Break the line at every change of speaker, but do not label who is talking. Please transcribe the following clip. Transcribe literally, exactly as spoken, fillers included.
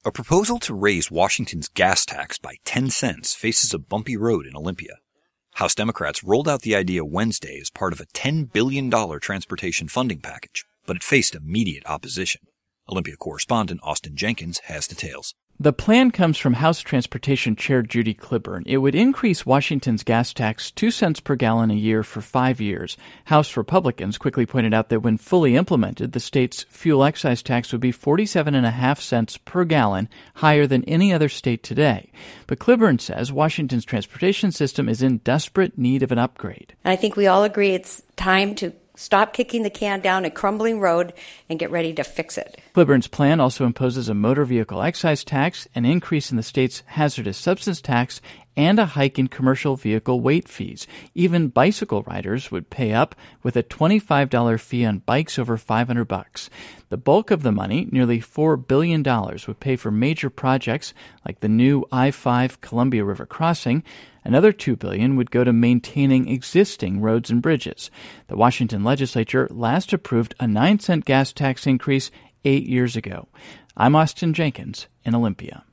A proposal to raise Washington's gas tax by ten cents faces a bumpy road in Olympia. House Democrats rolled out the idea Wednesday as part of a ten billion dollars transportation funding package, but it faced immediate opposition. Olympia correspondent Austin Jenkins has details.
The plan comes from House Transportation Chair Judy Clyburn. It would increase Washington's gas tax two cents per gallon a year for five years. House Republicans quickly pointed out that when fully implemented, the state's fuel excise tax would be forty-seven point five cents per gallon, higher than any other state today. But Clyburn says Washington's transportation system is in desperate need of an upgrade.
I think we all agree it's time to stop kicking the can down a crumbling road and get ready to fix it.
Clyburn's plan also imposes a motor vehicle excise tax, an increase in the state's hazardous substance tax, and a hike in commercial vehicle weight fees. Even bicycle riders would pay up with a twenty-five dollars fee on bikes over five hundred bucks. The bulk of the money, nearly four billion dollars, would pay for major projects like the new I five Columbia River crossing. Another two billion dollars would go to maintaining existing roads and bridges. The Washington legislature last approved a nine cent gas tax increase eight years ago. I'm Austin Jenkins in Olympia.